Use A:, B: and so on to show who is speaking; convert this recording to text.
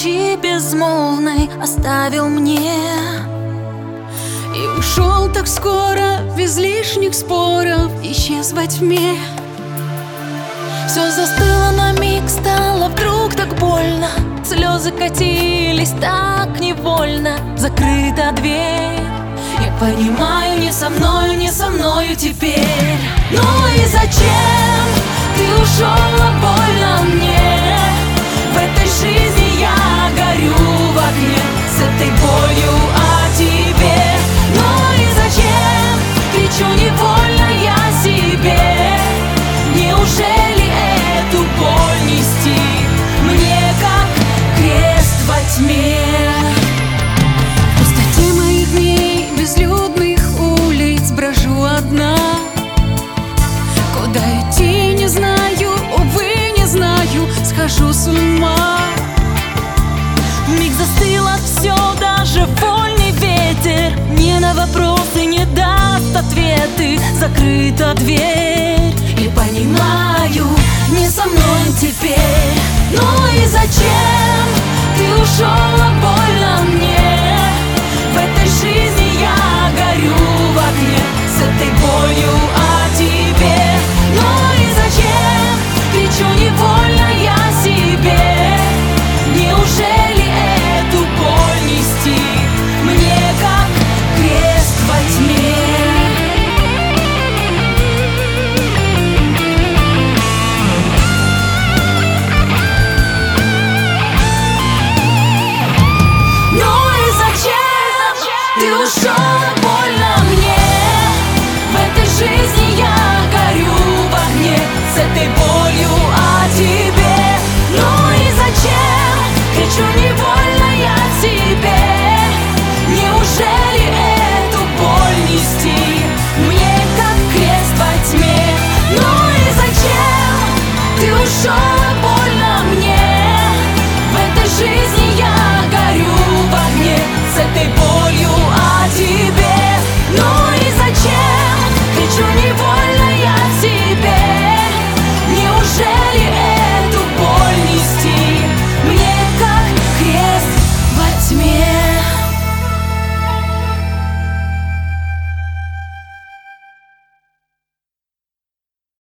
A: ночи безмолвной оставил мне и ушел так скоро, без лишних споров, исчез во тьме. Все застыло на миг, стало вдруг так больно, слезы катились так невольно. Закрыта дверь, я понимаю, не со мною теперь. Ну и зачем ты ушел, а больно мне? В этой жизни я горю в огне, с этой болью о тебе. Ну и зачем кричу невольно я себе? Неужели эту боль нести мне, как крест во тьме? В пустоте моих дней, безлюдных улиц, брожу одна. Куда идти не знаю, увы, не знаю, схожу с ума. Вмиг застыло все, даже вольный ветер мне на вопросы не даст ответы. Закрыта дверь, и понимаю, не со мной теперь. Ну и зачем ты ушел, а больно мне? В этой жизни я горю в огне, с этой болью о тебе. Ну и зачем кричу невольно я себе? Неужели эту боль нести мне, как крест во тьме? Ну и зачем ты ушел?